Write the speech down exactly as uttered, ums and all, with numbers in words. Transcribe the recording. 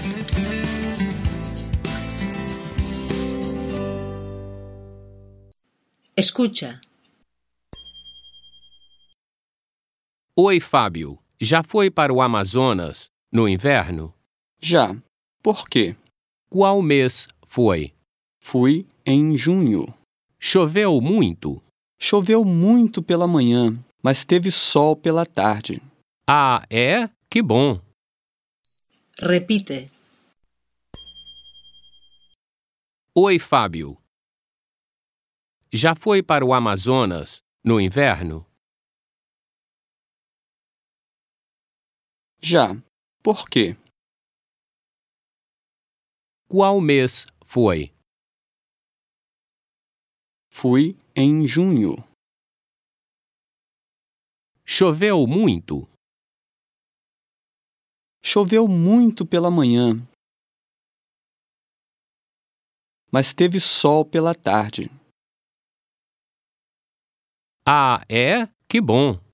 Escucha. Oi, Fábio. Já foi para o Amazonas no inverno? Já. Por quê? Qual mês foi? Fui em junho. Choveu muito? Choveu muito pela manhã, mas teve sol pela tarde. Ah, é? Que bom! Repite. Oi, Fábio. Já foi para o Amazonas no inverno? Já. Por quê? Qual mês foi? Fui em junho. Choveu muito? Choveu muito pela manhã, mas teve sol pela tarde. Ah, é? Que bom!